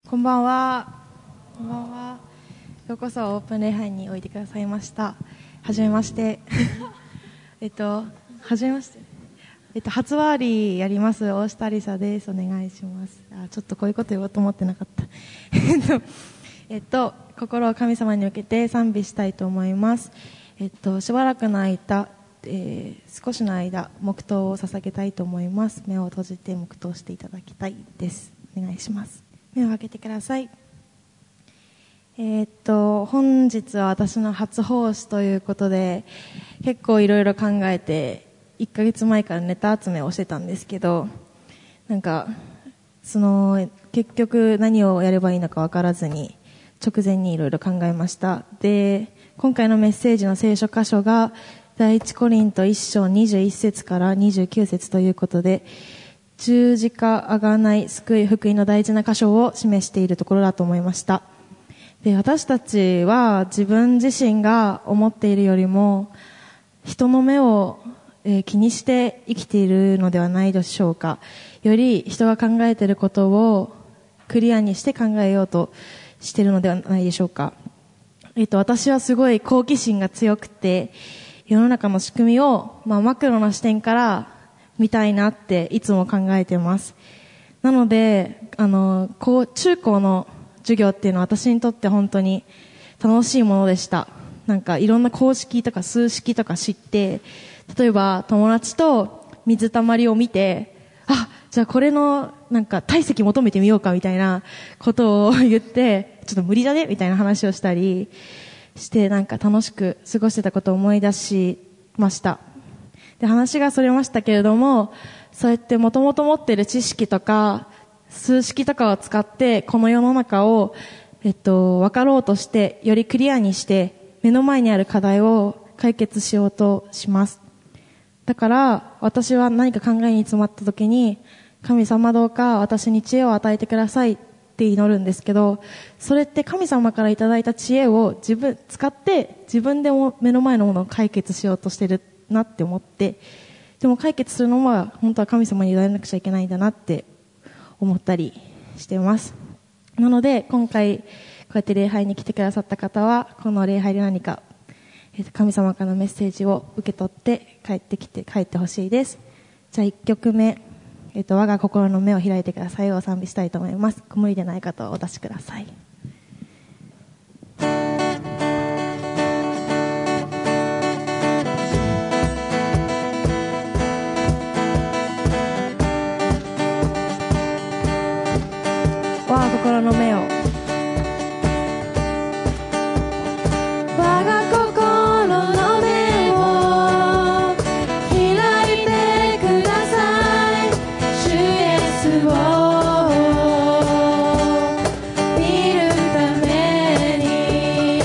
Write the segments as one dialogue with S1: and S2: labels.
S1: こんばんは。こんばんは。ようこそオープン礼拝においでくださいました。はじめましてはじめまして。初ワーリーやります大下りさです。お願いします。ちょっとこういうこと言おうと思ってなかった心を神様に向けて賛美したいと思います。しばらくの間、少しの間黙祷を捧げたいと思います。目を閉じて黙祷していただきたいです。お願いします。目を開けてください。本日は私の初奉仕ということで、結構いろいろ考えて1ヶ月前からネタ集めをしてたんですけど、結局何をやればいいのか分からずに直前にいろいろ考えました。で、今回のメッセージの聖書箇所が第一コリント1章21節から29節ということで、十字架、贖い、救い、福音の大事な箇所を示しているところだと思いました。で、私たちは自分自身が思っているよりも人の目を気にして生きているのではないでしょうか。より人が考えていることをクリアにして考えようとしているのではないでしょうか。私はすごい好奇心が強くて、世の中の仕組みを、マクロな視点から見たいなっていつも考えています。なので、中高の授業っていうのは私にとって本当に楽しいものでした。いろんな公式とか数式とか知って、例えば友達と水たまりを見て、じゃあこれの体積求めてみようかみたいなことを言って、ちょっと無理だねみたいな話をしたりして楽しく過ごしてたことを思い出しました。で、話がそれましたけれども、そうやってもともと持っている知識とか数式とかを使ってこの世の中を分かろうとして、よりクリアにして目の前にある課題を解決しようとします。だから私は何か考えに詰まった時に、神様どうか私に知恵を与えてくださいって祈るんですけど、それって神様からいただいた知恵を使って自分でも目の前のものを解決しようとしてるなって思って、でも解決するのは本当は神様に委ねなくちゃいけないんだなって思ったりしています。なので今回こうやって礼拝に来てくださった方は、この礼拝で何か神様からのメッセージを受け取って帰ってほしいです。じゃあ1曲目、我が心の目を開いてくださいを賛美したいと思います。無理でない方はお出しください。我が心の目を、我が心の目を開いてください。主イエスを見るために、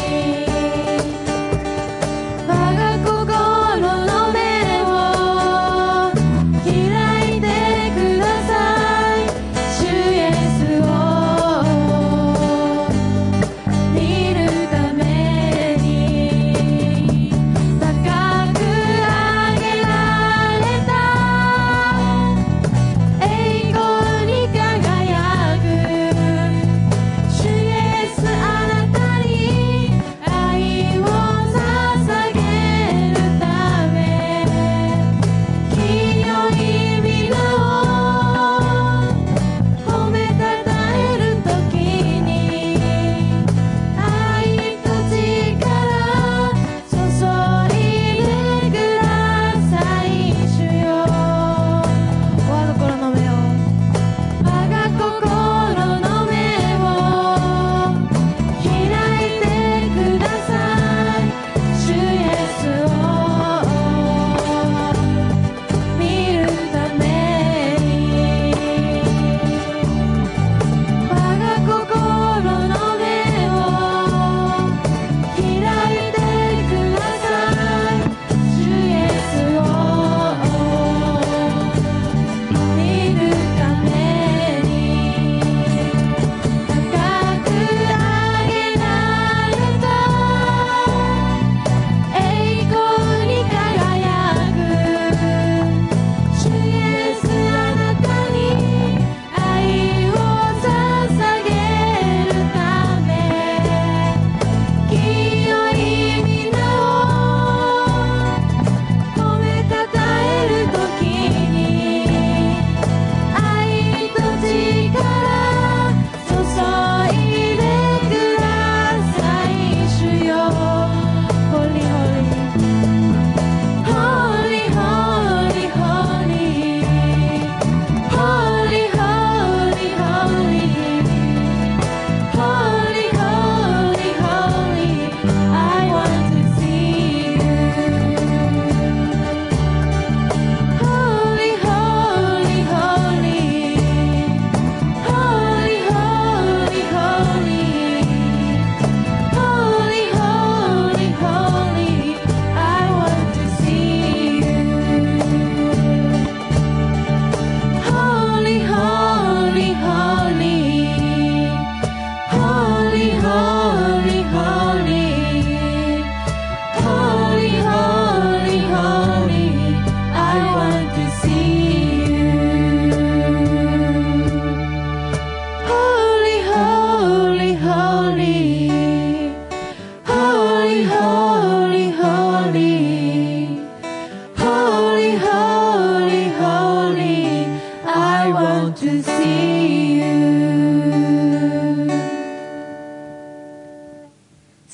S1: 我が心の目を開いてください。主イエスを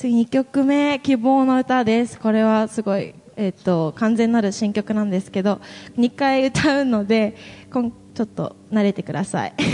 S1: 次2曲目、希望の歌です。これはすごい、完全なる新曲なんですけど、2回歌うので、ちょっと慣れてください。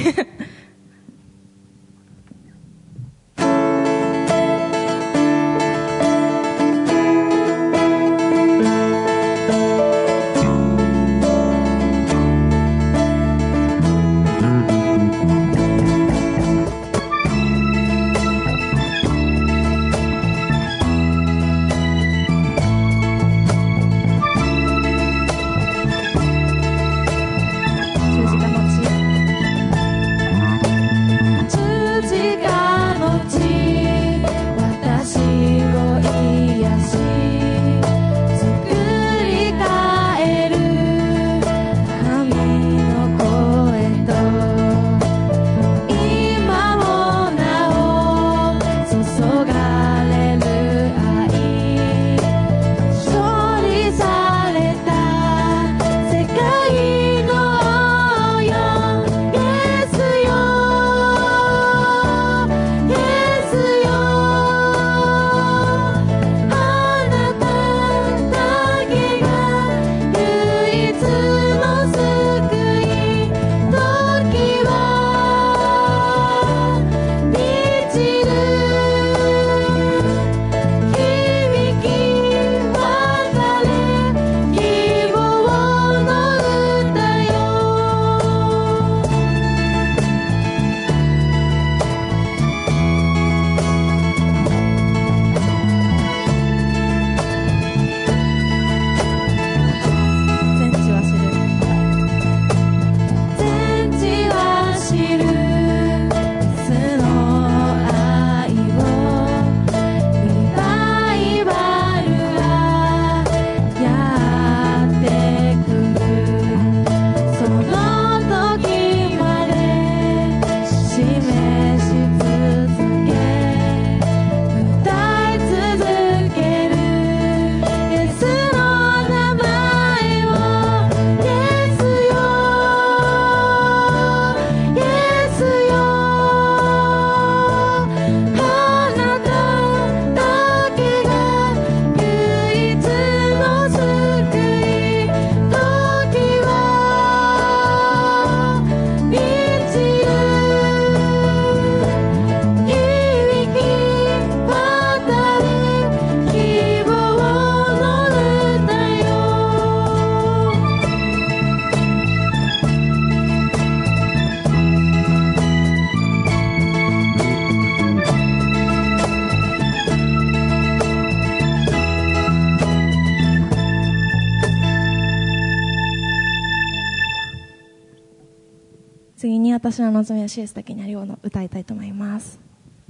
S1: 次に私の望みはシエスだけにありをの歌いたいと思います。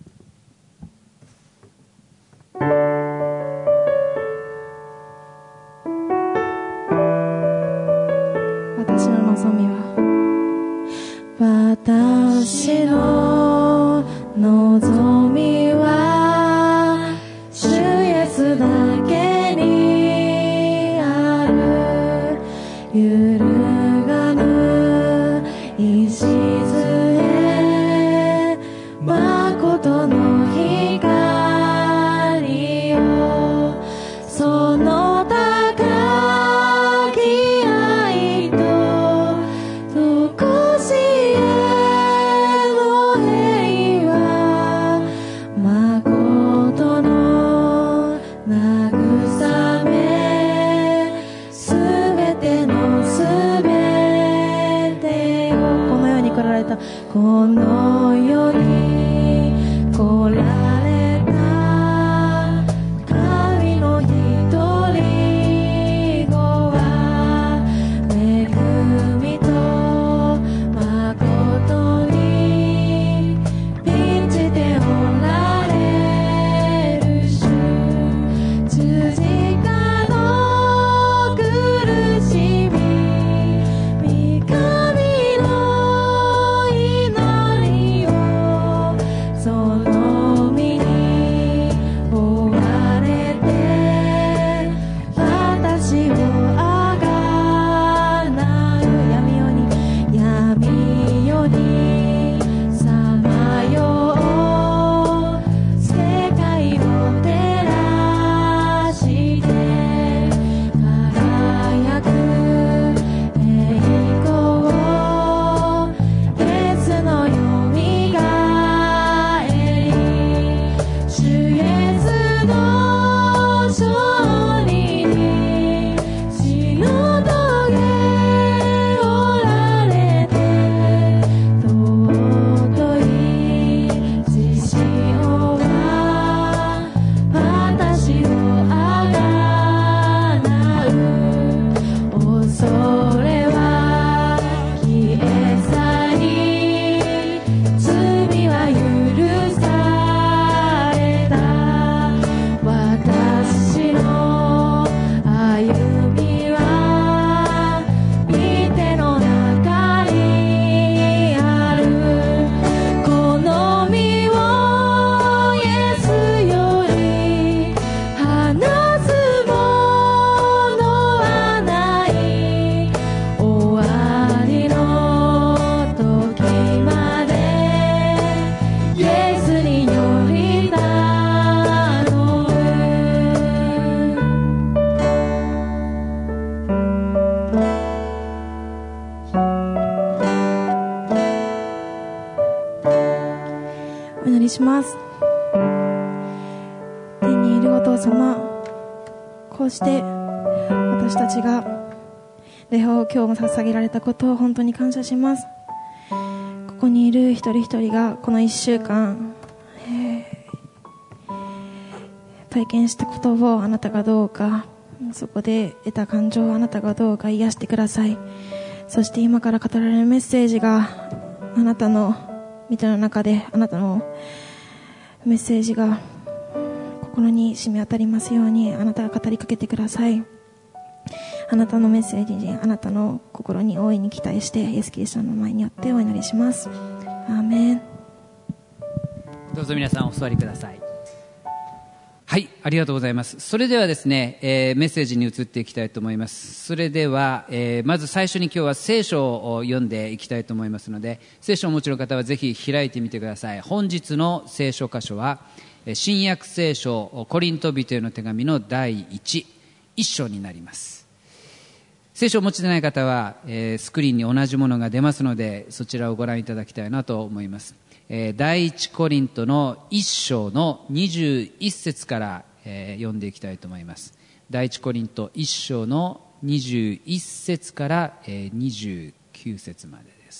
S1: 私の望みは、私の望みは主イエスだけにある。揺るがぬ礎、誠の光よ、その高き愛と常しえの平和、 します。天にいるお父様、こうして私たちが礼拝を今日も捧げられたことを本当に感謝します。ここにいる一人一人がこの1週間、体験したことをあなたがどうか、そこで得た感情をあなたがどうか癒してください。そして今から語られるメッセージがあなたの御手の中で、あなたのメッセージが心に染み渡りますように、あなたが語りかけてください。あなたのメッセージに、あなたの心に大いに期待して、イエス・キリストの前によってお祈りします。アーメン。
S2: どうぞ皆さんお座りください。はい、ありがとうございます。それではですね、メッセージに移っていきたいと思います。それでは、まず最初に今日は聖書を読んでいきたいと思いますので、聖書をお持ちの方はぜひ開いてみてください。本日の聖書箇所は、新約聖書コリント人への手紙の第1章になります。聖書をお持ちでない方は、スクリーンに同じものが出ますので、そちらをご覧いただきたいなと思います。第一コリントの1章の21節から、読んでいきたいと思います。第一コリント1章の21節から、29節までです。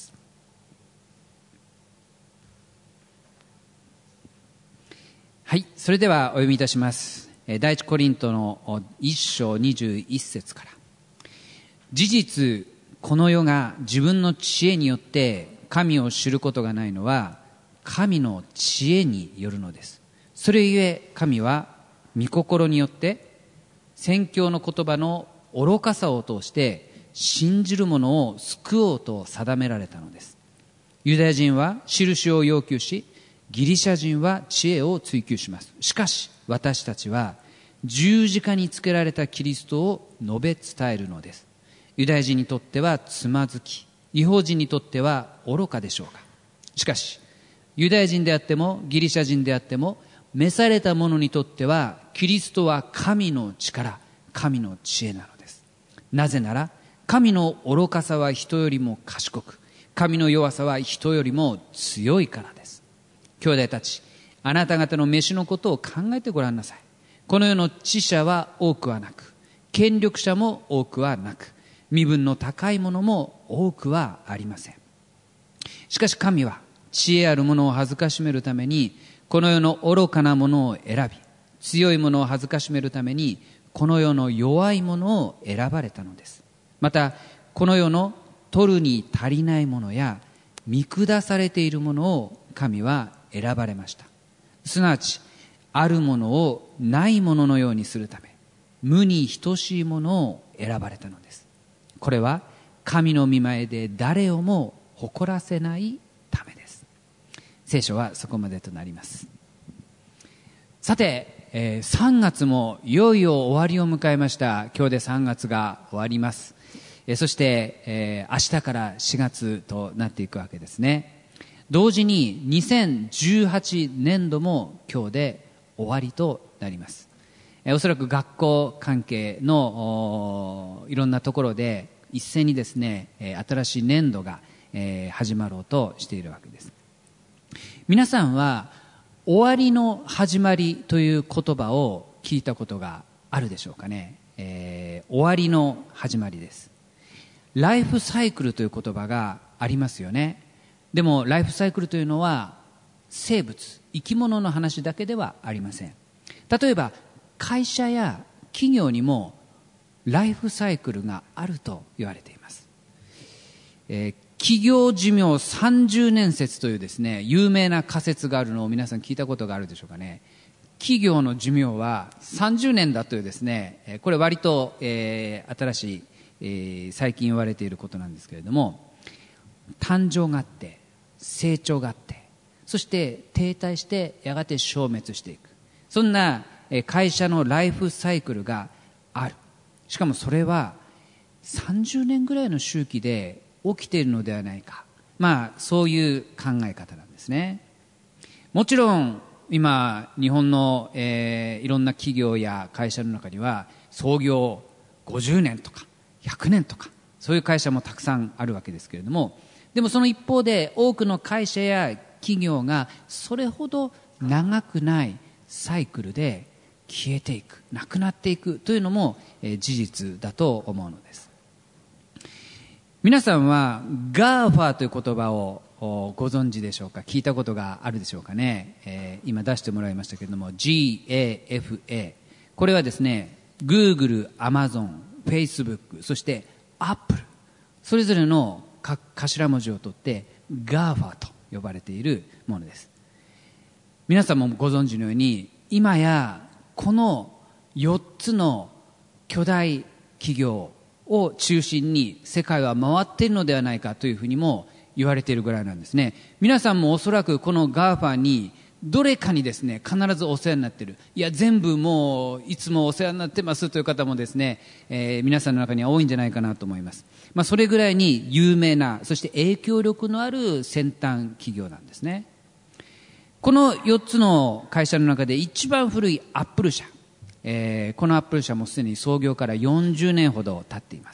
S2: はい、それではお読みいたします。第一コリントの1章21節から。事実、この世が自分の知恵によって神を知ることがないのは神の知恵によるのです。それゆえ神は御心によって宣教の言葉の愚かさを通して信じる者を救おうと定められたのです。ユダヤ人は印を要求し、ギリシャ人は知恵を追求します。しかし私たちは十字架につけられたキリストを述べ伝えるのです。ユダヤ人にとってはつまずき、異邦人にとっては愚かでしょうが、しかしユダヤ人であってもギリシャ人であっても召された者にとってはキリストは神の力、神の知恵なのです。なぜなら神の愚かさは人よりも賢く、神の弱さは人よりも強いからです。兄弟たち、あなた方の召しのことを考えてごらんなさい。この世の知者は多くはなく、権力者も多くはなく、身分の高いものも多くはありません。しかし神は知恵ある者を恥ずかしめるためにこの世の愚かなものを選び、強いものを恥ずかしめるためにこの世の弱いものを選ばれたのです。またこの世の取るに足りないものや見下されているものを神は選ばれました。すなわちあるものをないもののようにするため、無に等しいものを選ばれたのです。これは神の御前で誰をも誇らせないためです。聖書はそこまでとなります。さて、3月もいよいよ終わりを迎えました。今日で3月が終わります。そして、明日から4月となっていくわけですね。同時に2018年度も今日で終わりとなります。おそらく学校関係のいろんなところで一斉にですね、新しい年度が始まろうとしているわけです。皆さんは終わりの始まりという言葉を聞いたことがあるでしょうかね。終わりの始まりです。ライフサイクルという言葉がありますよね。でもライフサイクルというのは生物、生き物の話だけではありません。例えば会社や企業にもライフサイクルがあると言われています。企業寿命30年説というですね、有名な仮説があるのを皆さん聞いたことがあるでしょうかね。企業の寿命は30年だというですね、これ割と、新しい、最近言われていることなんですけれども、誕生があって成長があってそして停滞してやがて消滅していく、そんな会社のライフサイクルがある。しかもそれは30年ぐらいの周期で起きているのではないか、そういう考え方なんですね。もちろん今日本の、いろんな企業や会社の中には創業50年とか100年とかそういう会社もたくさんあるわけですけれども、でもその一方で多くの会社や企業がそれほど長くないサイクルで消えていく、なくなっていくというのも事実だと思うのです。皆さんは GAFA という言葉をご存知でしょうか。聞いたことがあるでしょうかね。今出してもらいましたけれども GAFA、 これはですね Google、Amazon、Facebook、 そして Apple、 それぞれの頭文字を取って GAFA と呼ばれているものです。皆さんもご存知のように今やこの4つの巨大企業を中心に世界は回っているのではないかというふうにも言われているぐらいなんですね。皆さんもおそらくこの GAFA にどれかにですね必ずお世話になっている、いや全部もういつもお世話になってますという方もですね、皆さんの中には多いんじゃないかなと思います。それぐらいに有名な、そして影響力のある先端企業なんですね。この4つの会社の中で一番古いアップル社、このアップル社もすでに創業から40年ほど経っています。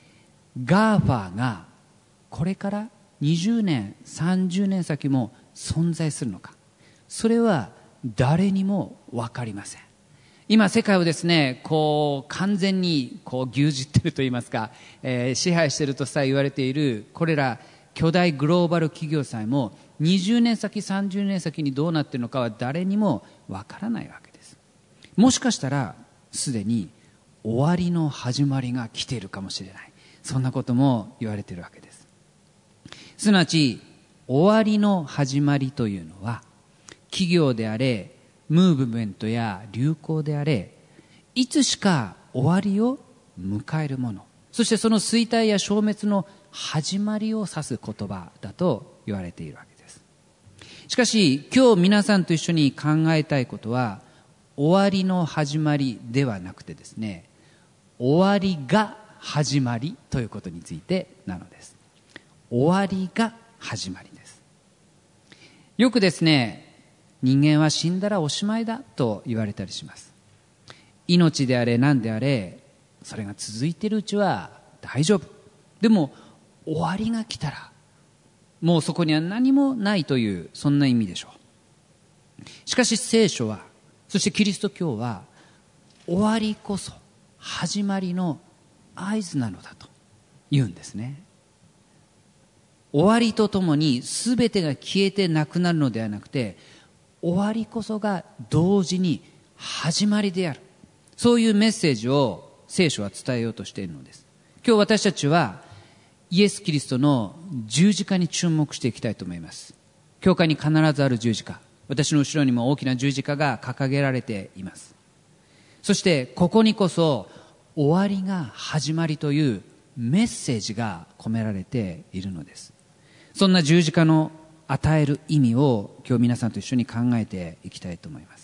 S2: GAFA がこれから20年30年先も存在するのか、それは誰にも分かりません。今世界をですね完全に牛耳っているといいますか、支配しているとさえ言われているこれら巨大グローバル企業さえも20年先30年先にどうなっているのかは誰にも分からないわけです。もしかしたらすでに終わりの始まりが来ているかもしれない、そんなことも言われているわけです。すなわち終わりの始まりというのは企業であれムーブメントや流行であれいつしか終わりを迎えるもの、そしてその衰退や消滅の始まりを指す言葉だと言われているわけです。しかし今日皆さんと一緒に考えたいことは終わりの始まりではなくてですね、終わりが始まりということについてなのです。終わりが始まりです。よくですね人間は死んだらおしまいだと言われたりします。命であれ何であれそれが続いているうちは大丈夫、でも終わりが来たらもうそこには何もないというそんな意味でしょう。しかし聖書は、そしてキリスト教は終わりこそ始まりの合図なのだと言うんですね。終わりとともに全てが消えてなくなるのではなくて終わりこそが同時に始まりである、そういうメッセージを聖書は伝えようとしているのです。今日私たちはイエス・キリストの十字架に注目していきたいと思います。教会に必ずある十字架、私の後ろにも大きな十字架が掲げられています。そしてここにこそ終わりが始まりというメッセージが込められているのです。そんな十字架の与える意味を今日皆さんと一緒に考えていきたいと思います。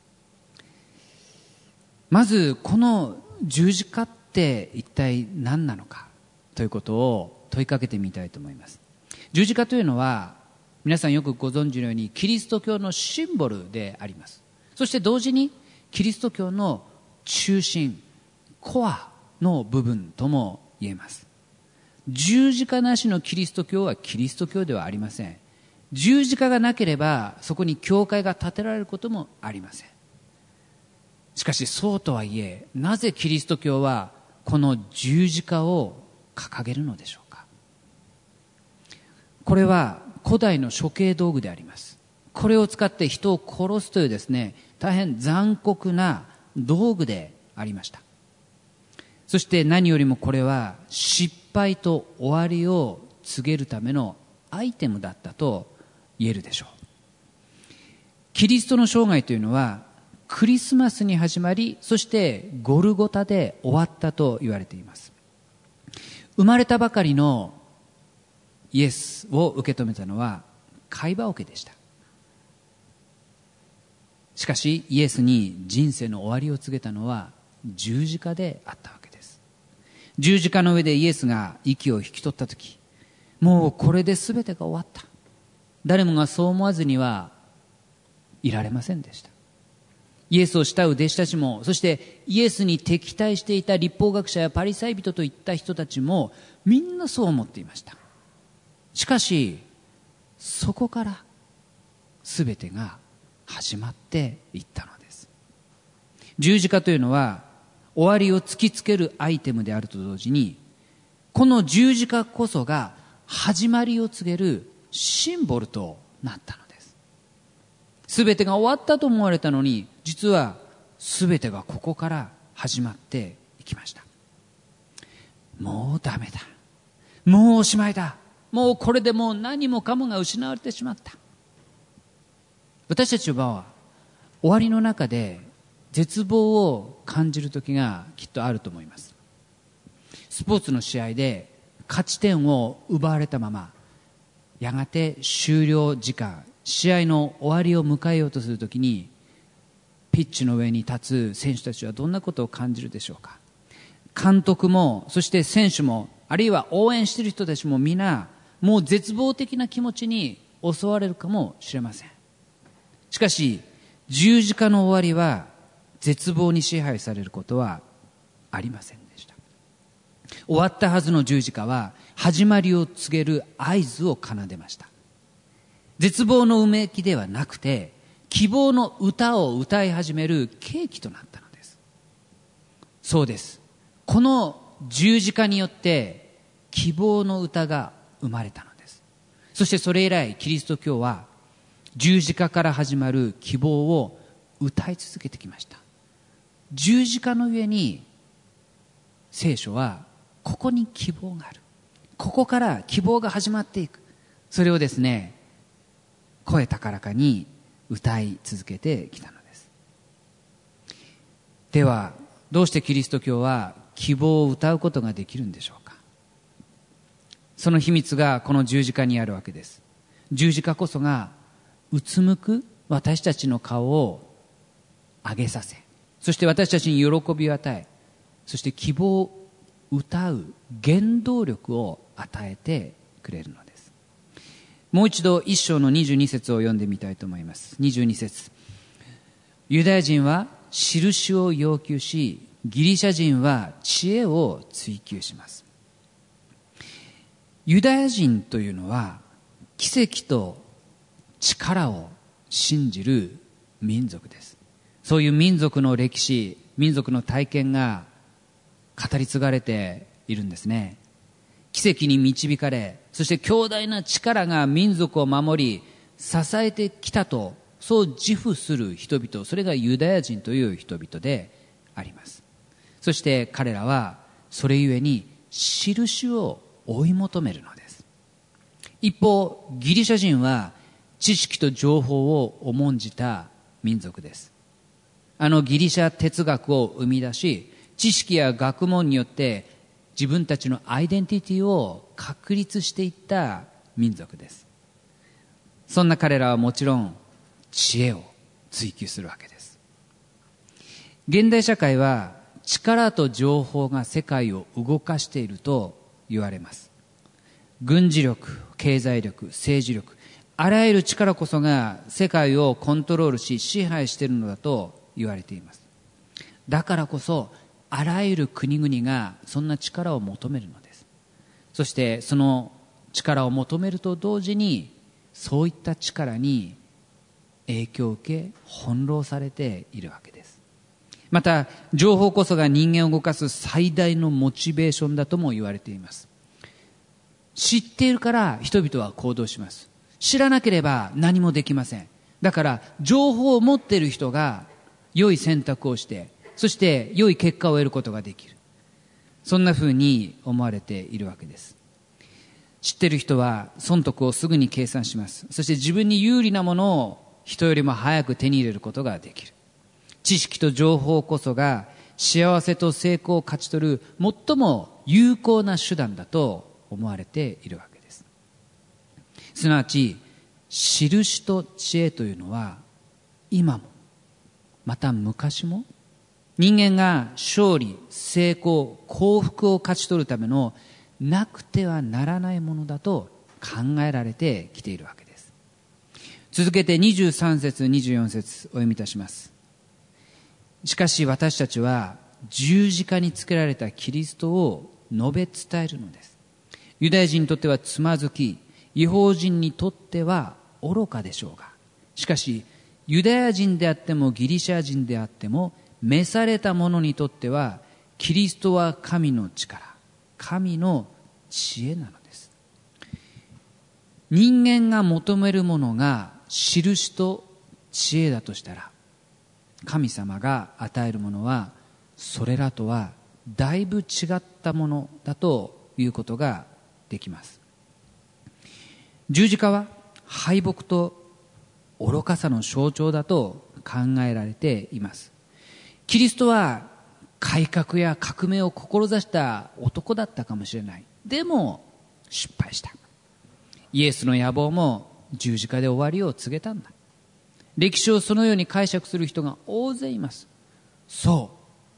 S2: まずこの十字架って一体何なのかということを問いかけてみたいと思います。十字架というのは皆さんよくご存知のようにキリスト教のシンボルであります。そして同時にキリスト教の中心、コアの部分とも言えます。十字架なしのキリスト教はキリスト教ではありません。十字架がなければそこに教会が建てられることもありません。しかしそうとはいえ、なぜキリスト教はこの十字架を掲げるのでしょうか。これは古代の処刑道具であります。これを使って人を殺すというですね、大変残酷な道具でありました。そして何よりもこれは失敗と終わりを告げるためのアイテムだったと言えるでしょう。キリストの生涯というのはクリスマスに始まり、そしてゴルゴタで終わったと言われています。生まれたばかりのイエスを受け止めたのは貝羽桶でした。しかしイエスに人生の終わりを告げたのは十字架であったわけです。十字架の上でイエスが息を引き取ったとき、もうこれで全てが終わった、誰もがそう思わずにはいられませんでした。イエスを慕う弟子たちも、そしてイエスに敵対していた律法学者やパリサイ人といった人たちもみんなそう思っていました。しかしそこから全てが始まっていったのです。十字架というのは終わりを突きつけるアイテムであると同時に、この十字架こそが始まりを告げるシンボルとなったのです。すべてが終わったと思われたのに、実はすべてがここから始まっていきました。もうダメだ、もうおしまいだ、もうこれでもう何もかもが失われてしまった。私たちは終わりの中で絶望を感じる時がきっとあると思います。スポーツの試合で勝ち点を奪われたまま、やがて終了時間、試合の終わりを迎えようとするときに、ピッチの上に立つ選手たちはどんなことを感じるでしょうか。監督も、そして選手も、あるいは応援している人たちも皆、もう絶望的な気持ちに襲われるかもしれません。しかし、十字架の終わりは絶望に支配されることはありませんでした。終わったはずの十字架は始まりを告げる合図を奏でました。絶望のうめきではなくて、希望の歌を歌い始める契機となったのです。そうです。この十字架によって希望の歌が生まれたのです。そしてそれ以来、キリスト教は十字架から始まる希望を歌い続けてきました。十字架の上に聖書は、ここに希望がある、ここから希望が始まっていく、それをですね、声高らかに歌い続けてきたのです。ではどうしてキリスト教は希望を歌うことができるんでしょうか。その秘密がこの十字架にあるわけです。十字架こそがうつむく私たちの顔を上げさせ、そして私たちに喜びを与え、そして希望を歌う原動力を与えてくれるのです。もう一度一章の22節を読んでみたいと思います。22節、ユダヤ人は印を要求し、ギリシャ人は知恵を追求します。ユダヤ人というのは奇跡と力を信じる民族です。そういう民族の歴史、民族の体験が語り継がれているんですね。奇跡に導かれ、そして強大な力が民族を守り支えてきたと、そう自負する人々、それがユダヤ人という人々であります。そして彼らはそれゆえに印を追い求めるのです。一方、ギリシャ人は知識と情報を重んじた民族です。ギリシャ哲学を生み出し、知識や学問によって自分たちのアイデンティティを確立していった民族です。そんな彼らはもちろん知恵を追求するわけです。現代社会は力と情報が世界を動かしていると言われます。軍事力、経済力、政治力、あらゆる力こそが世界をコントロールし支配しているのだと言われています。だからこそあらゆる国々がそんな力を求めるのです。そしてその力を求めると同時に、そういった力に影響を受け翻弄されているわけです。また情報こそが人間を動かす最大のモチベーションだとも言われています。知っているから人々は行動します。知らなければ何もできません。だから情報を持っている人が良い選択をして、そして良い結果を得ることができる。そんな風に思われているわけです。知っている人は損得をすぐに計算します。そして自分に有利なものを人よりも早く手に入れることができる。知識と情報こそが幸せと成功を勝ち取る最も有効な手段だと思われているわけです。すなわち印と知恵というのは今もまた昔も人間が勝利、成功、幸福を勝ち取るためのなくてはならないものだと考えられてきているわけです。続けて23節24節お読みいたします。しかし私たちは十字架につけられたキリストを述べ伝えるのです。ユダヤ人にとってはつまずき、異邦人にとっては愚かでしょうが、しかしユダヤ人であってもギリシャ人であっても、召された者にとってはキリストは神の力、神の知恵なのです。人間が求めるものが印と知恵だとしたら、神様が与えるものはそれらとはだいぶ違ったものだということができます。十字架は敗北と愚かさの象徴だと考えられています。キリストは改革や革命を志した男だったかもしれない。でも失敗した。イエスの野望も十字架で終わりを告げたんだ。歴史をそのように解釈する人が大勢います。そう、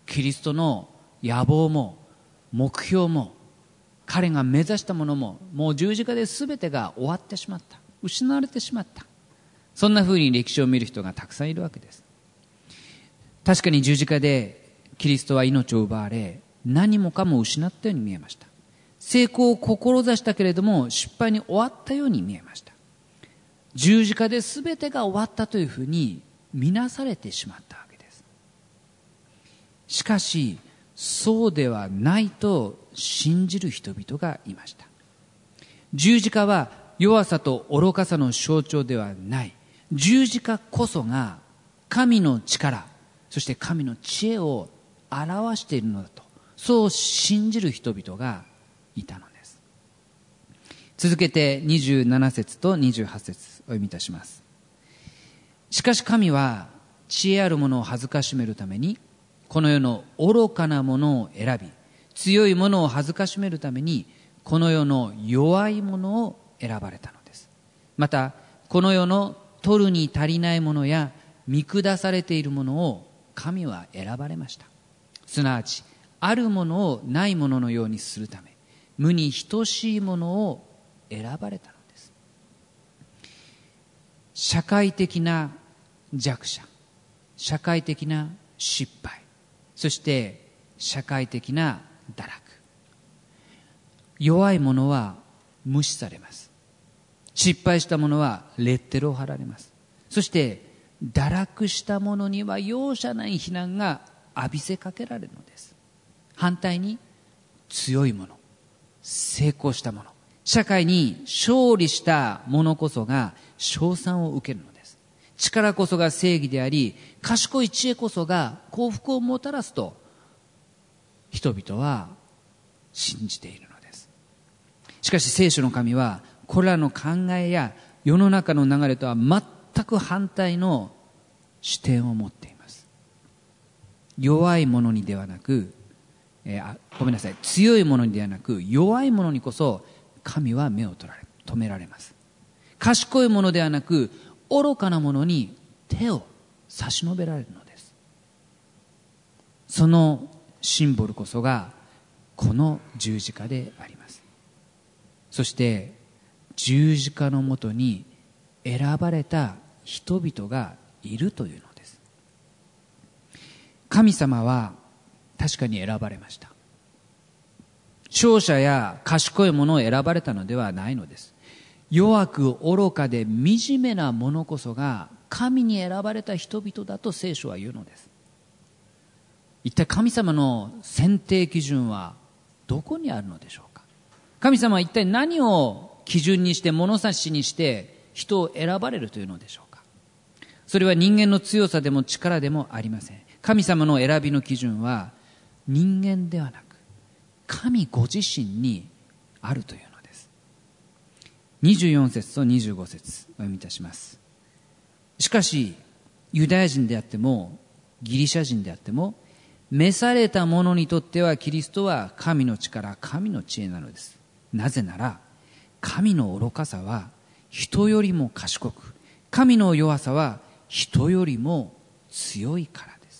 S2: キリストの野望も目標も彼が目指したものももう十字架で全てが終わってしまった、失われてしまった。そんな風に歴史を見る人がたくさんいるわけです。確かに十字架でキリストは命を奪われ、何もかも失ったように見えました。成功を志したけれども失敗に終わったように見えました。十字架で全てが終わったというふうに見なされてしまったわけです。しかしそうではないと信じる人々がいました。十字架は弱さと愚かさの象徴ではない。十字架こそが神の力、そして神の知恵を表しているのだと、そう信じる人々がいたのです。続けて27節と28節お読みいたします。しかし神は知恵ある者を恥ずかしめるためにこの世の愚かなものを選び、強いものを恥ずかしめるためにこの世の弱いものを選ばれたのです。またこの世の取るに足りないものや見下されているものを神は選ばれました。すなわちあるものをないもののようにするため、無に等しいものを選ばれたのです。社会的な弱者、社会的な失敗、そして社会的な堕落、弱い者は無視されます。失敗した者はレッテルを貼られます。そして堕落した者には容赦ない非難が浴びせかけられるのです。反対に強い者、成功した者、社会に勝利した者こそが称賛を受けるのです。力こそが正義であり、賢い知恵こそが幸福をもたらすと人々は信じているのです。しかし聖書の神はこれらの考えや世の中の流れとは全く反対の視点を持っています。弱い者にではなく、強い者にではなく弱い者にこそ神は目を止められます。賢い者ではなく愚かな者に手を差し伸べられるのです。そのシンボルこそがこの十字架であります。そして十字架のもとに選ばれた人々がいるというのです。神様は確かに選ばれました。勝者や賢い者を選ばれたのではないのです。弱く愚かで惨めな者こそが神に選ばれた人々だと聖書は言うのです。一体神様の選定基準はどこにあるのでしょうか。神様は一体何を基準にして物差しにして人を選ばれるというのでしょうか。それは人間の強さでも力でもありません。神様の選びの基準は人間ではなく神ご自身にあるというのです。24節と25節お読みいたします。しかしユダヤ人であってもギリシャ人であっても召された者にとってはキリストは神の力、神の知恵なのです。なぜなら神の愚かさは人よりも賢く、神の弱さは人よりも強いからです。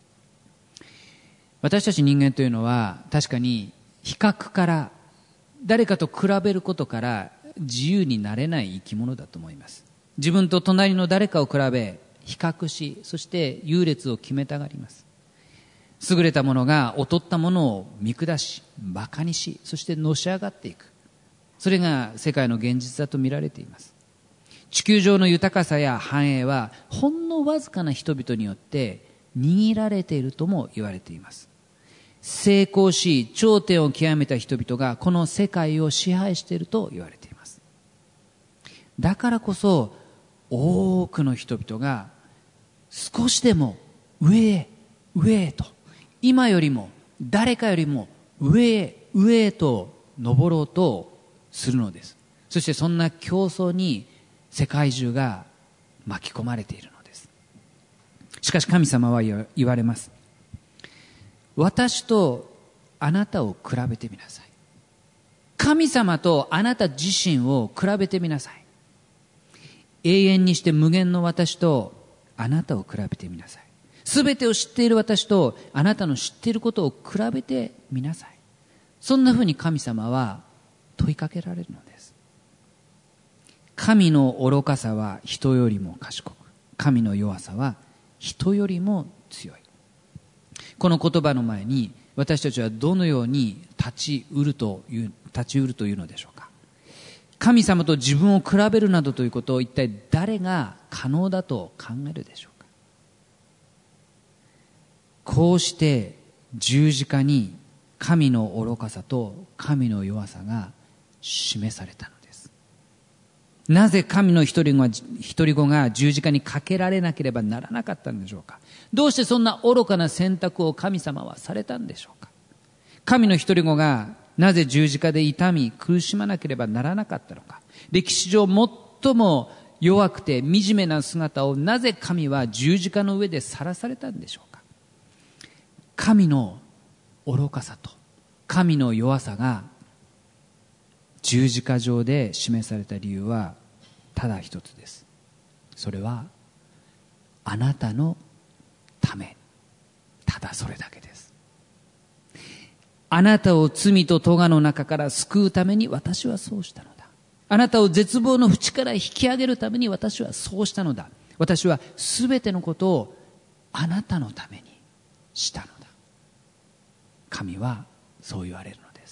S2: 私たち人間というのは確かに比較から、誰かと比べることから自由になれない生き物だと思います。自分と隣の誰かを比べ比較し、そして優劣を決めたがります。優れた者が劣った者を見下し、馬鹿にし、そしてのし上がっていく。それが世界の現実だと見られています。 地球上の豊かさや繁栄はほんのわずかな人々によって握られているとも言われています。成功し頂点を極めた人々がこの世界を支配していると言われています。だからこそ多くの人々が少しでも上へ上へと、今よりも誰かよりも上へ上へと登ろうとするのです。そしてそんな競争に世界中が巻き込まれているのです。しかし神様は言われます。私とあなたを比べてみなさい。神様とあなた自身を比べてみなさい。永遠にして無限の私とあなたを比べてみなさい。すべてを知っている私とあなたの知っていることを比べてみなさい。そんなふうに神様は問いかけられるのです。神の愚かさは人よりも賢く、神の弱さは人よりも強い。この言葉の前に私たちはどのように立ちうるというのでしょうか。神様と自分を比べるなどということを一体誰が可能だと考えるでしょうか。こうして十字架に神の愚かさと神の弱さが示されたのです。なぜ神の一人子が十字架にかけられなければならなかったんでしょうか。どうしてそんな愚かな選択を神様はされたんでしょうか。神の一人子がなぜ十字架で痛み苦しまなければならなかったのか。歴史上最も弱くて惨めな姿をなぜ神は十字架の上で晒されたんでしょうか。神の愚かさと神の弱さが十字架上で示された理由はただ一つです。それはあなたのため、ただそれだけです。あなたを罪と咎の中から救うために私はそうしたのだ。あなたを絶望の淵から引き上げるために私はそうしたのだ。私はすべてのことをあなたのためにしたのだ。神はそう言われるのです。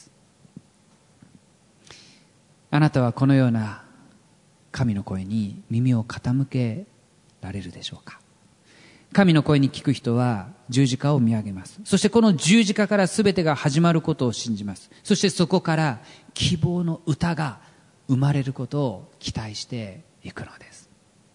S2: あなたはこのような神の声に耳を傾けられるでしょうか。神の声に聞く人は十字架を見上げます。そしてこの十字架から全てが始まることを信じます。そしてそこから希望の歌が生まれることを期待していくのです。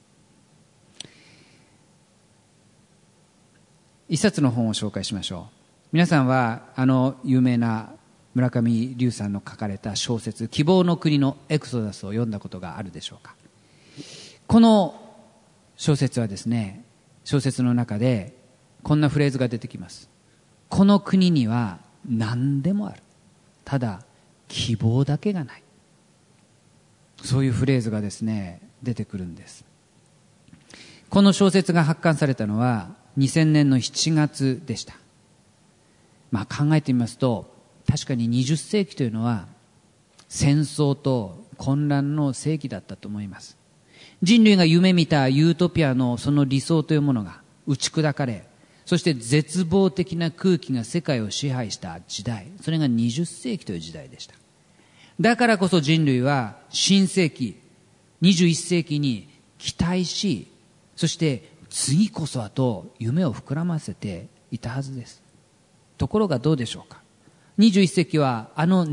S2: 一冊の本を紹介しましょう。皆さんは有名な村上龍さんの書かれた小説希望の国のエクソダスを読んだことがあるでしょうか。この小説はですね、小説の中でこんなフレーズが出てきます。この国には何でもある、ただ希望だけがない。そういうフレーズがですね出てくるんです。この小説が発刊されたのは2000年の7月でした。考えてみますと、確かに20世紀というのは戦争と混乱の世紀だったと思います。人類が夢見たユートピアのその理想というものが打ち砕かれ、そして絶望的な空気が世界を支配した時代、それが20世紀という時代でした。だからこそ人類は新世紀21世紀に期待し、そして次こそはと夢を膨らませていたはずです。ところがどうでしょうか。21世紀は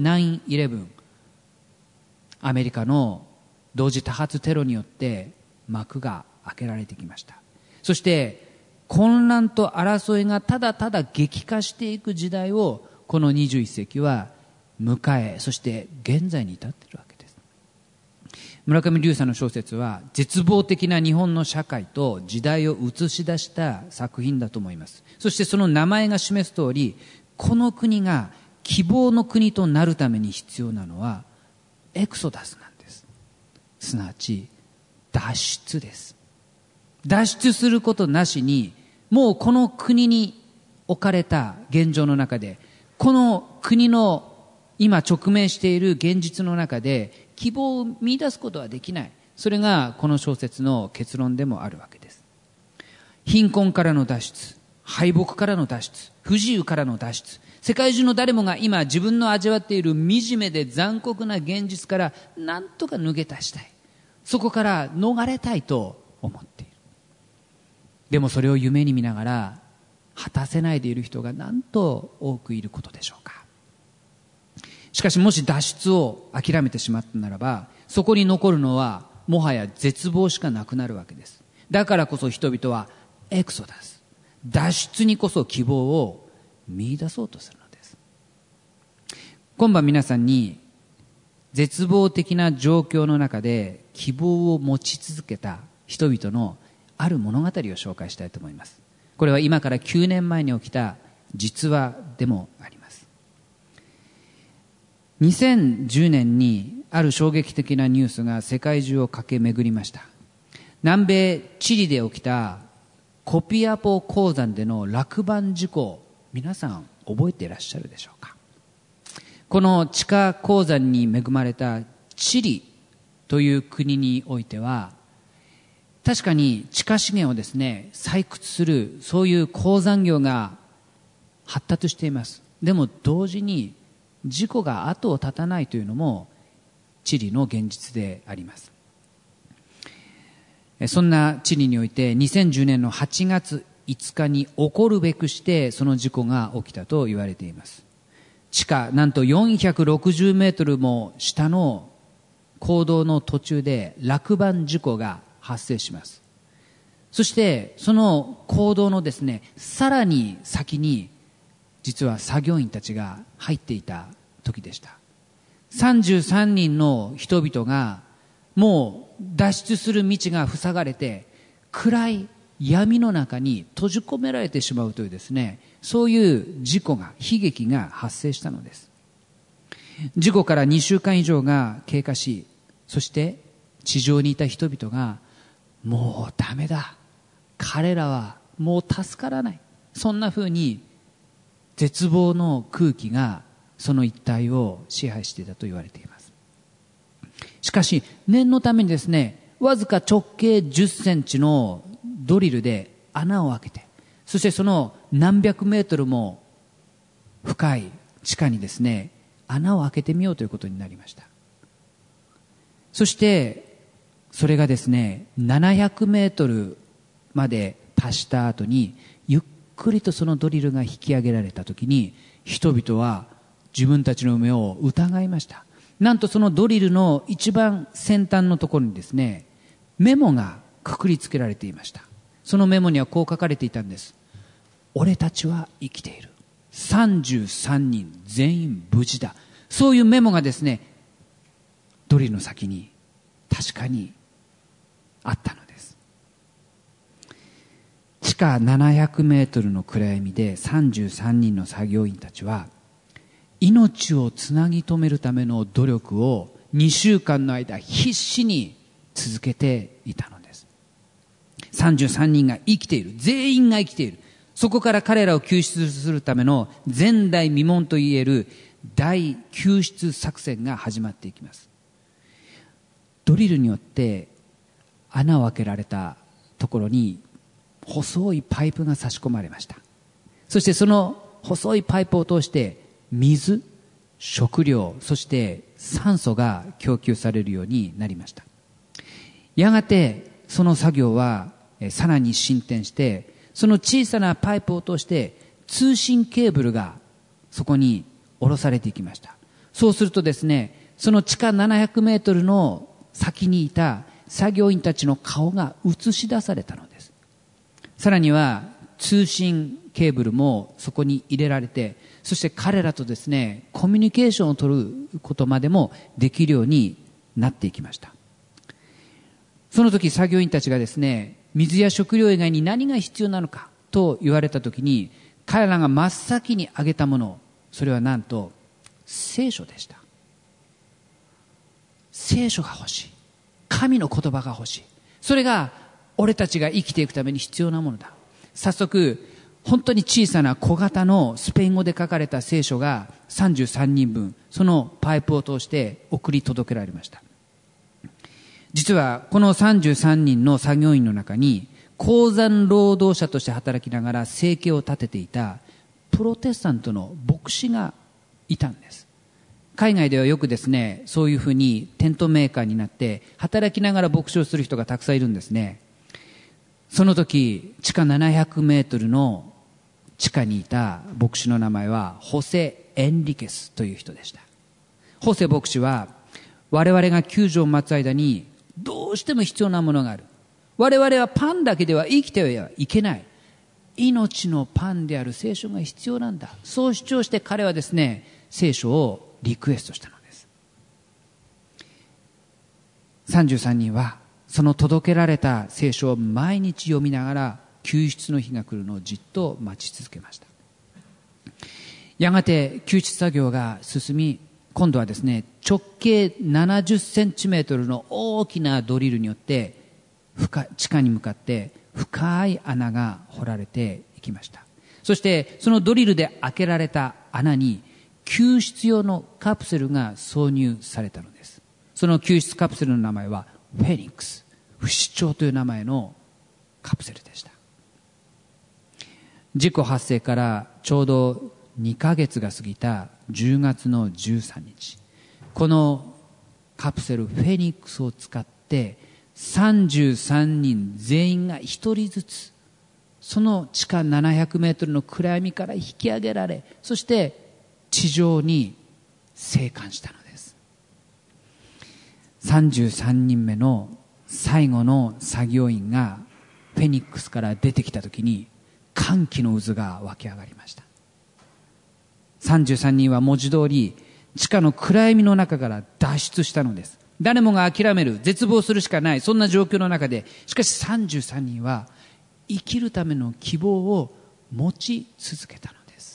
S2: 9/11、アメリカの同時多発テロによって幕が開けられてきました。そして混乱と争いがただただ激化していく時代をこの21世紀は迎え、そして現在に至っているわけです。村上龍さんの小説は絶望的な日本の社会と時代を映し出した作品だと思います。そしてその名前が示す通り、この国が希望の国となるために必要なのはエクソダスなんです。すなわち脱出です。脱出することなしに、もうこの国に置かれた現状の中で、この国の今直面している現実の中で希望を見出すことはできない。それがこの小説の結論でもあるわけです。貧困からの脱出、敗北からの脱出、不自由からの脱出、世界中の誰もが今自分の味わっている惨めで残酷な現実から何とか抜け出したい。 そこから逃れたいと思っている。でもそれを夢に見ながら果たせないでいる人がなんと多くいることでしょうか。しかしもし脱出を諦めてしまったならば、そこに残るのはもはや絶望しかなくなるわけです。だからこそ人々はエクソダス、脱出にこそ希望を見出そうとするのです。今晩皆さんに絶望的な状況の中で希望を持ち続けた人々のある物語を紹介したいと思います。これは今から9年前に起きた実話でもあります。2010年にある衝撃的なニュースが世界中を駆け巡りました。南米チリで起きたコピアポ鉱山での落盤事故、皆さん覚えていらっしゃるでしょうか。この地下鉱山に恵まれたチリという国においては、確かに地下資源をですね、採掘するそういう鉱山業が発達しています。でも同時に事故が後を絶たないというのもチリの現実であります。そんなチリにおいて2010年の8月5日に起こるべくしてその事故が起きたと言われています。地下なんと460メートルも下の坑道の途中で落盤事故が発生します。そしてその坑道のですね、さらに先に実は作業員たちが入っていた時でした。33人の人々がもう脱出する道が塞がれて、暗い闇の中に閉じ込められてしまうというですね、そういう事故が、悲劇が発生したのです。事故から2週間以上が経過し、そして地上にいた人々がもうダメだ、彼らはもう助からない、そんな風に絶望の空気がその一帯を支配していたと言われています。しかし念のためにですね、わずか直径10センチのドリルで穴を開けて、そしてその何百メートルも深い地下にですね、穴を開けてみようということになりました。そしてそれがですね、700メートルまで達した後にゆっくりとそのドリルが引き上げられた時に、人々は自分たちの目を疑いました。なんとそのドリルの一番先端のところにですね、メモがくくりつけられていました。そのメモにはこう書かれていたんです。俺たちは生きている。33人全員無事だ。そういうメモがですね、ドリルの先に確かにあったのです。地下700メートルの暗闇で33人の作業員たちは命をつなぎ止めるための努力を2週間の間必死に続けていたのです。33人が生きている。全員が生きている。そこから彼らを救出するための前代未聞といえる大救出作戦が始まっていきます。ドリルによって穴を開けられたところに細いパイプが差し込まれました。そしてその細いパイプを通して水、食料、そして酸素が供給されるようになりました。やがてその作業はさらに進展して、その小さなパイプを通して通信ケーブルがそこに下ろされていきました。そうするとですね、その地下700メートルの先にいた作業員たちの顔が映し出されたのです。さらには通信ケーブルもそこに入れられて、そして彼らとですね、コミュニケーションを取ることまでもできるようになっていきました。その時作業員たちがですね、水や食料以外に何が必要なのかと言われた時に、彼らが真っ先に挙げたもの、それはなんと聖書でした。聖書が欲しい。神の言葉が欲しい。それが俺たちが生きていくために必要なものだ。早速本当に小さな小型のスペイン語で書かれた聖書が33人分、そのパイプを通して送り届けられました。実はこの33人の作業員の中に、鉱山労働者として働きながら生計を立てていたプロテスタントの牧師がいたんです。 海外ではよくですね、そういうふうにテントメーカーになって働きながら牧師をする人がたくさんいるんですね。その時、地下700メートルの地下にいた牧師の名前はホセ・エンリケスという人でした。ホセ牧師は、我々が救助を待つ間にどうしても必要なものがある。我々はパンだけでは生きてはいけない。命のパンである聖書が必要なんだ。そう主張して彼はですね、聖書をリクエストしたのです。33人はその届けられた聖書を毎日読みながら救出の日が来るのをじっと待ち続けました。やがて救出作業が進み、今度はですね、直径70センチメートルの大きなドリルによって地下に向かって深い穴が掘られていきました。そしてそのドリルで開けられた穴に救出用のカプセルが挿入されたのです。その救出カプセルの名前はフェニックス、不死鳥という名前のカプセルでした。事故発生からちょうど2ヶ月が過ぎた10月の13日、このカプセルフェニックスを使って33人全員が1人ずつその地下700メートルの暗闇から引き上げられ、そして地上に生還したのです。33人目の最後の作業員がフェニックスから出てきたときに歓喜の渦が湧き上がりました。33人は文字通り地下の暗闇の中から脱出したのです。誰もが諦める、絶望するしかない、そんな状況の中で、しかし33人は生きるための希望を持ち続けたのです。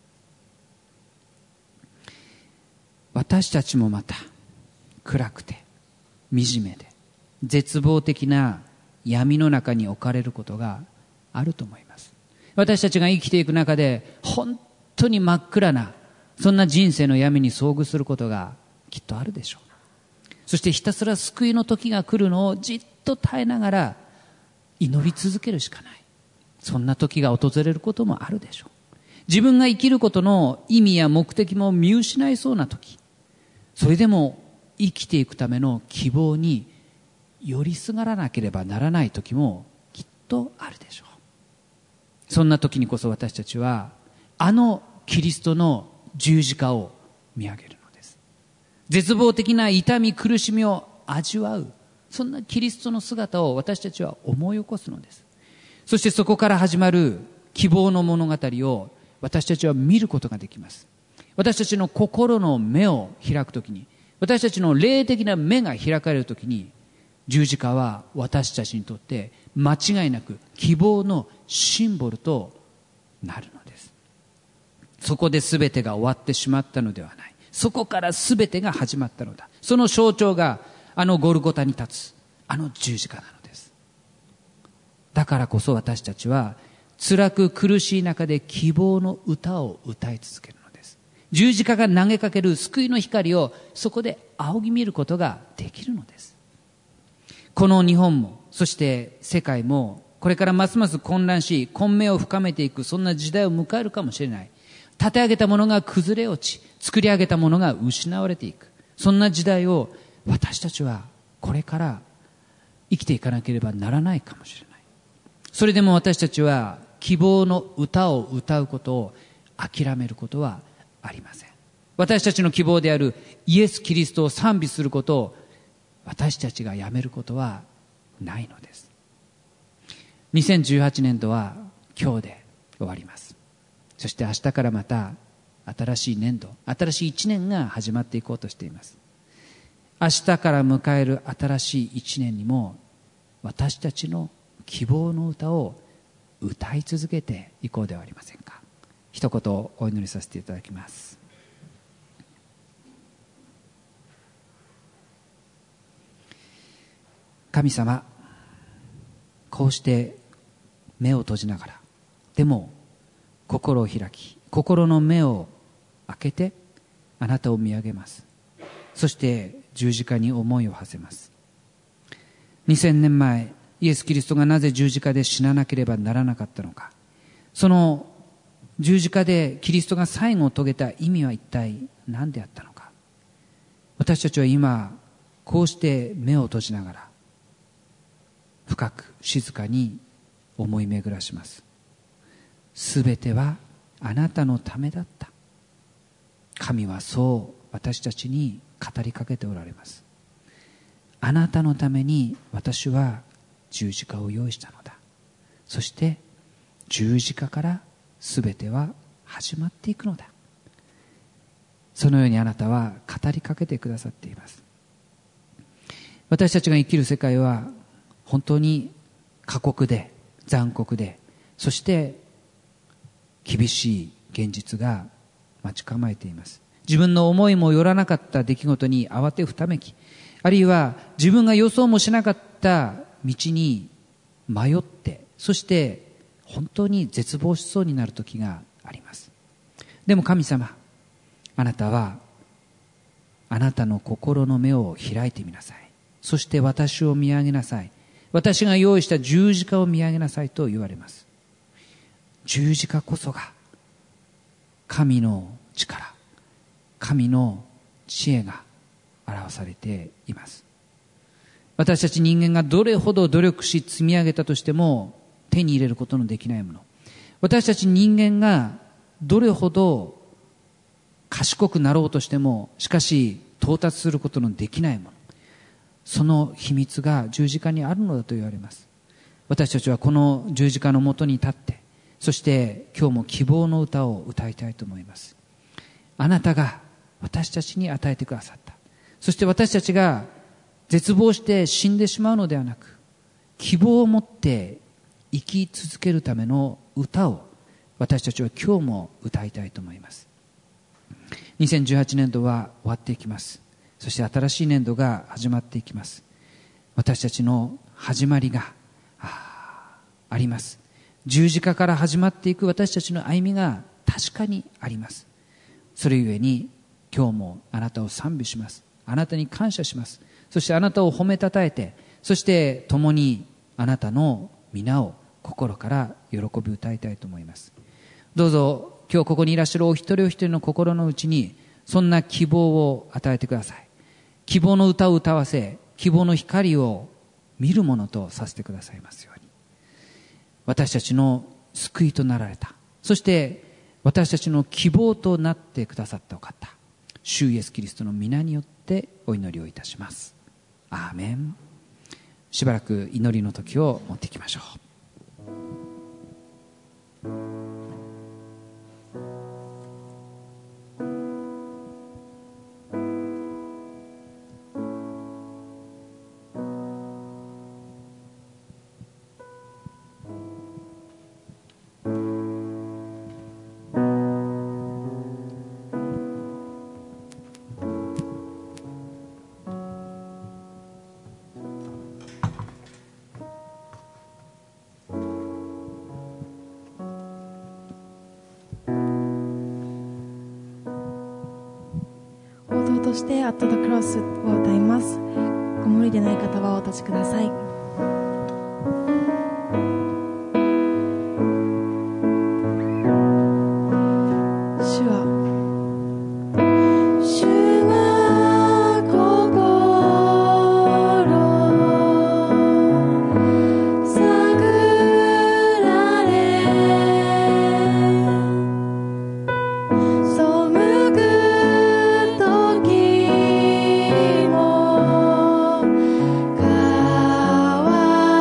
S2: 私たちもまた暗くて惨めで絶望的な闇の中に置かれることがあると思います。私たちが生きていく中で本当に真っ暗なそんな人生の闇に遭遇することがきっとあるでしょう。そしてひたすら救いの時が来るのをじっと耐えながら祈り続けるしかない、そんな時が訪れることもあるでしょう。自分が生きることの意味や目的も見失いそうな時、それでも生きていくための希望に寄りすがらなければならない時もきっとあるでしょう。そんな時にこそ私たちはあのキリストの十字架を見上げるのです。絶望的な痛み苦しみを味わう、そんなキリストの姿を私たちは思い起こすのです。そしてそこから始まる希望の物語を私たちは見ることができます。私たちの心の目を開くときに、私たちの霊的な目が開かれるときに、十字架は私たちにとって間違いなく希望のシンボルとなるのです。そこで全てが終わってしまったのではない。そこから全てが始まったのだ。その象徴があのゴルゴタに立つあの十字架なのです。だからこそ私たちは辛く苦しい中で希望の歌を歌い続けるのです。十字架が投げかける救いの光をそこで仰ぎ見ることができるのです。この日本もそして世界もこれからますます混乱し混迷を深めていく、そんな時代を迎えるかもしれない。立て上げたものが崩れ落ち、作り上げたものが失われていく、そんな時代を私たちはこれから生きていかなければならないかもしれない。それでも私たちは希望の歌を歌うことを諦めることはありません。私たちの希望であるイエス・キリストを賛美することを私たちがやめることはないのです。2018年度は今日で終わります。そして明日からまた新しい年度、新しい一年が始まっていこうとしています。明日から迎える新しい一年にも私たちの希望の歌を歌い続けていこうではありませんか。一言お祈りさせていただきます。神様、こうして目を閉じながらでも心を開き、心の目を開けてあなたを見上げます。そして十字架に思いを馳せます。2000年前イエス・キリストがなぜ十字架で死ななければならなかったのか、その十字架でキリストが最後を遂げた意味は一体何であったのか、 私たちは今こうして目を閉じながら深く静かに思い巡らします。すべてはあなたのためだった。神はそう私たちに語りかけておられます。あなたのために私は十字架を用意したのだ。そして十字架からすべては始まっていくのだ。そのようにあなたは語りかけてくださっています。私たちが生きる世界は本当に過酷で残酷で、そして厳しい現実が待ち構えています。自分の思いもよらなかった出来事に慌てふためき、あるいは自分が予想もしなかった道に迷って、そして本当に絶望しそうになる時があります。でも神様、あなたはあなたの心の目を開いてみなさい。そして私を見上げなさい。私が用意した十字架を見上げなさいと言われます。十字架こそが神の力、神の知恵が表されています。私たち人間がどれほど努力し積み上げたとしても手に入れることのできないもの、私たち人間がどれほど賢くなろうとしてもしかし到達することのできないもの、その秘密が十字架にあるのだと言われます。私たちはこの十字架のもとに立って、そして今日も希望の歌を歌いたいと思います。あなたが私たちに与えてくださった。そして私たちが絶望して死んでしまうのではなく、希望を持って生き続けるための歌を私たちは今日も歌いたいと思います。2018年度は終わっていきます。そして新しい年度が始まっていきます。私たちの始まりがあります。十字架から始まっていく私たちの歩みが確かにあります。それゆえに今日もあなたを賛美します。あなたに感謝します。そしてあなたを褒めたたえて、そして共にあなたの皆を心から喜び歌いたいと思います。どうぞ今日ここにいらっしゃるお一人お一人の心の内にそんな希望を与えてください。希望の歌を歌わせ、希望の光を見るものとさせてくださいますように。私たちの救いとなられた、そして私たちの希望となってくださったお方、主イエスキリストの皆によってお祈りをいたします。アーメン。しばらく祈りの時を持っていきましょう。
S1: としてアット・ザ・クロスを歌います。ご無理でない方はお立ちください。
S3: 変わ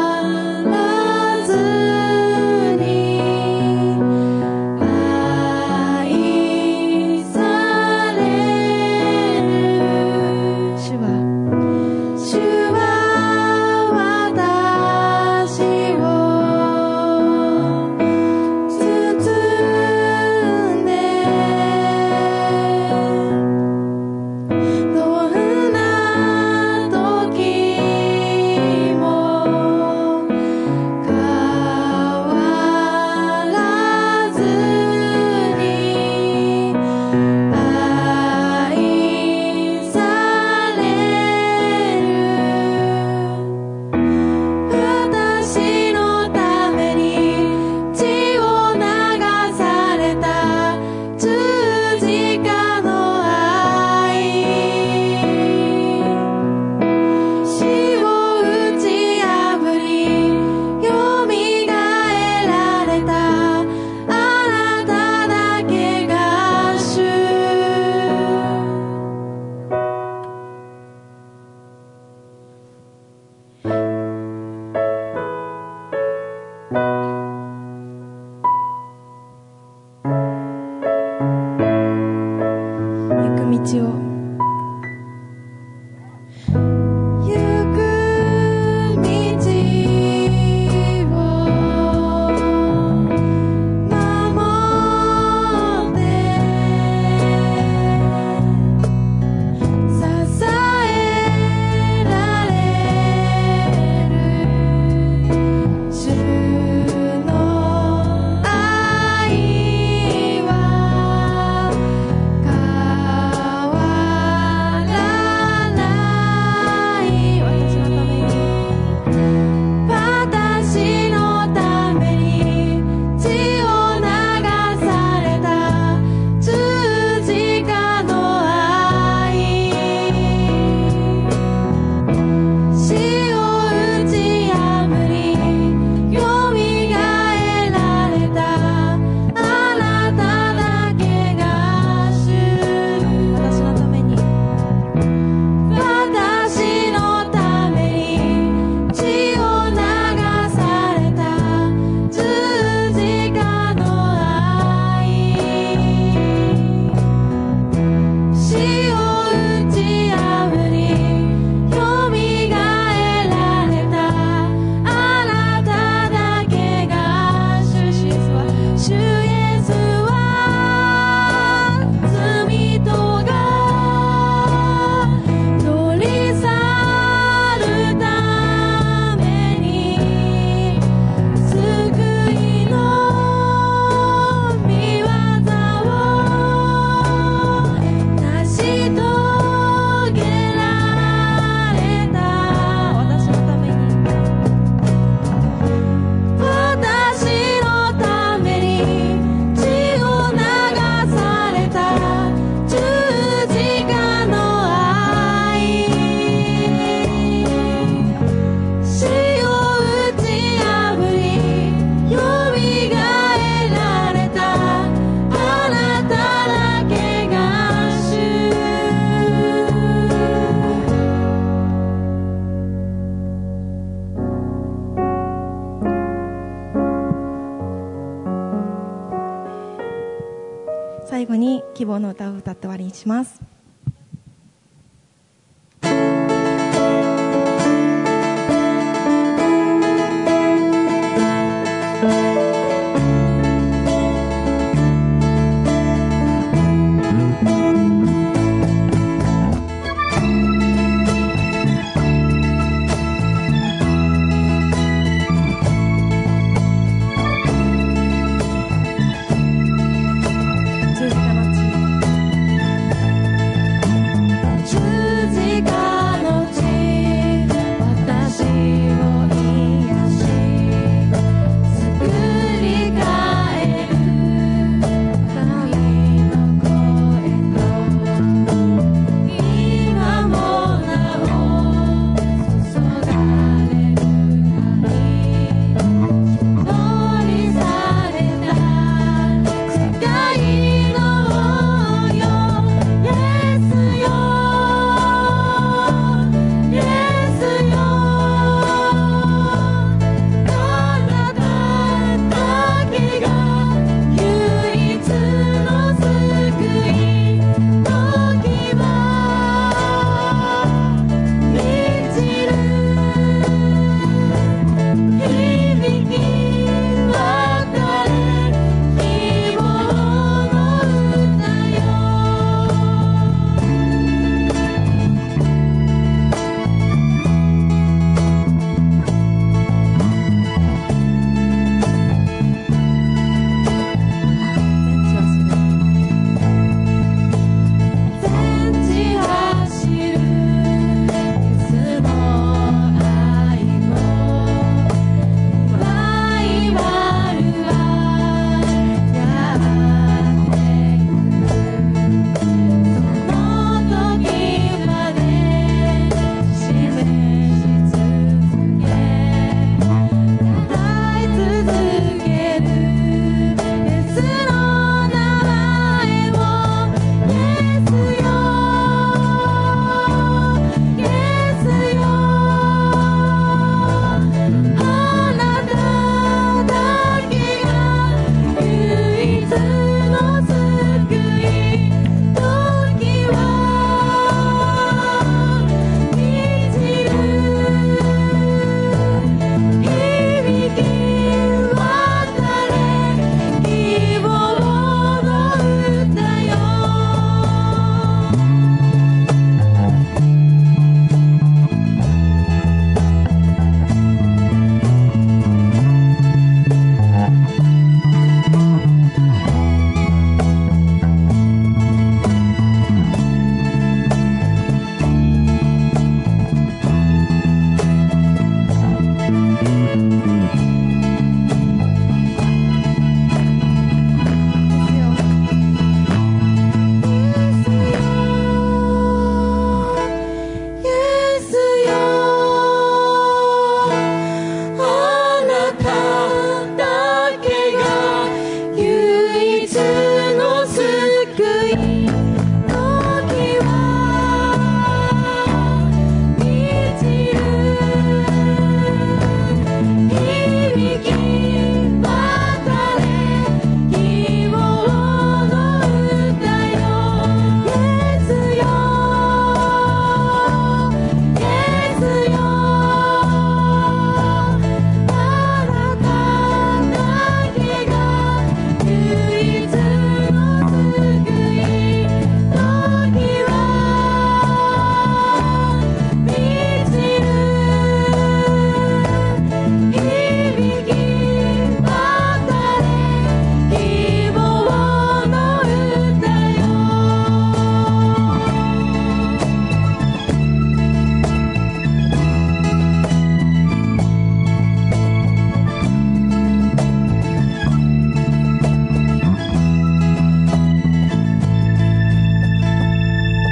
S1: 最後に希望の歌を歌って終わりにします。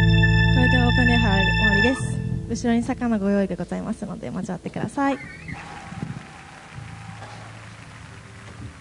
S1: 後ろに魚ご用意がございますので、待ち合ってください。